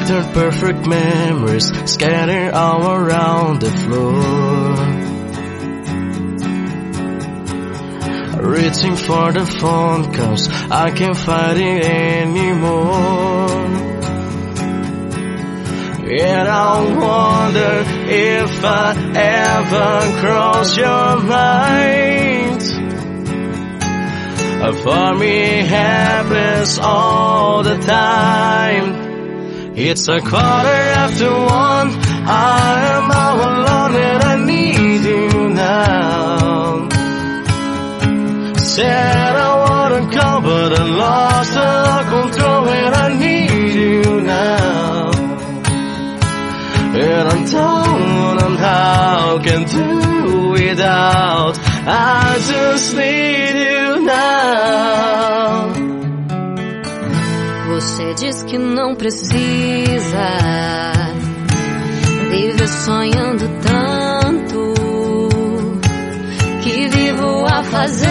scattered perfect memories, scattered all around the floor. Reaching for the phone, 'cause I can't fight it anymore. And I wonder if I ever cross your mind. For me, happens all the time. It's 1:15. I am all alone and I need you now. Said I wanna come, but I lost all control and I need you now. And I don't know how I can do without. I just need you now. Você diz que não precisa viver sonhando tanto, que vivo a fazer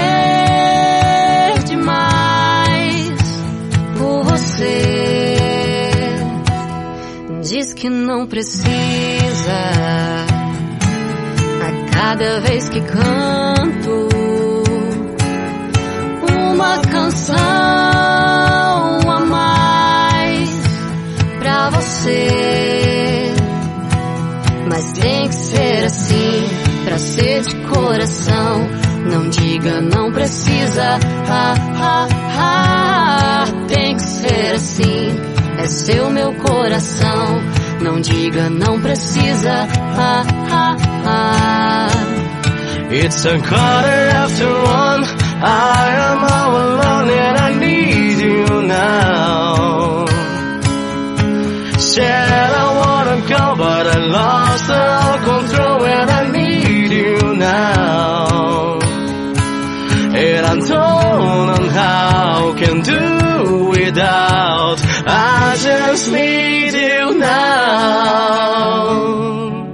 demais por você. Diz que não precisa a cada vez que canto uma canção a mais pra você. Mas tem que ser assim pra ser de coração. Não diga não precisa, tem que ser assim. É seu meu coração. Não diga não precisa, It's 1:15. I am all alone and I need you now. Said I wanna go, but I lost all control and I need you now. And I don't know how I can do without. I just need you now.